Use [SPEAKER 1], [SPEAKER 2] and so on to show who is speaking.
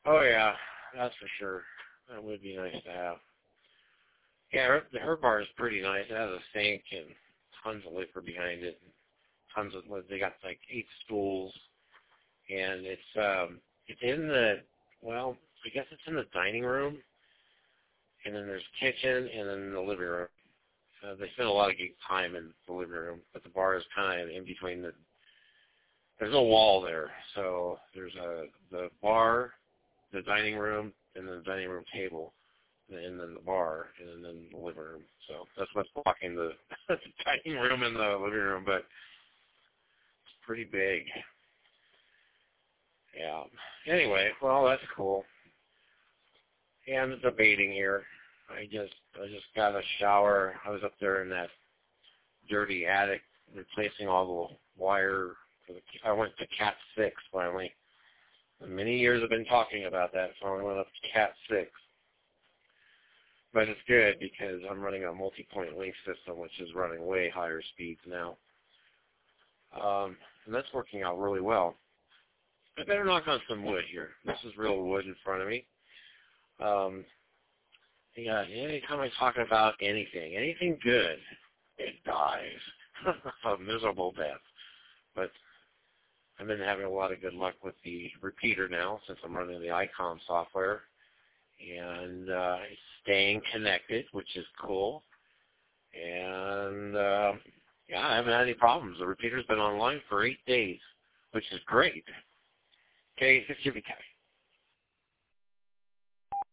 [SPEAKER 1] Oh yeah, that's for sure. That would be nice to have. Yeah, her bar is pretty nice. It has a sink and tons of liquor behind it. Tons of they got like 8 stools, and it's in the well, I guess it's in the dining room, and then there's kitchen, and then the living room. They spend a lot of time in the living room, but the bar is kind of in between the. There's no wall there, so there's the bar, the dining room, and the dining room table, and then the bar, and then the living room. So that's what's blocking the, the dining room and the living room, but it's pretty big. Yeah. Anyway, well, that's cool. And debating here. I just got a shower. I was up there in that dirty attic replacing all the wire. I went to Cat 6 finally. Many years I've been talking about that, so I went up to Cat 6. But it's good because I'm running a multi-point link system, which is running way higher speeds now. And that's working out really well. I better knock on some wood here. This is real wood in front of me. Yeah, anytime I talk about anything good, it dies. A miserable death. But I've been having a lot of good luck with the repeater now since I'm running the ICOM software. And it's staying connected, which is cool. And, yeah, I haven't had any problems. The repeater's been online for 8 days, which is great. Okay, just give me cash.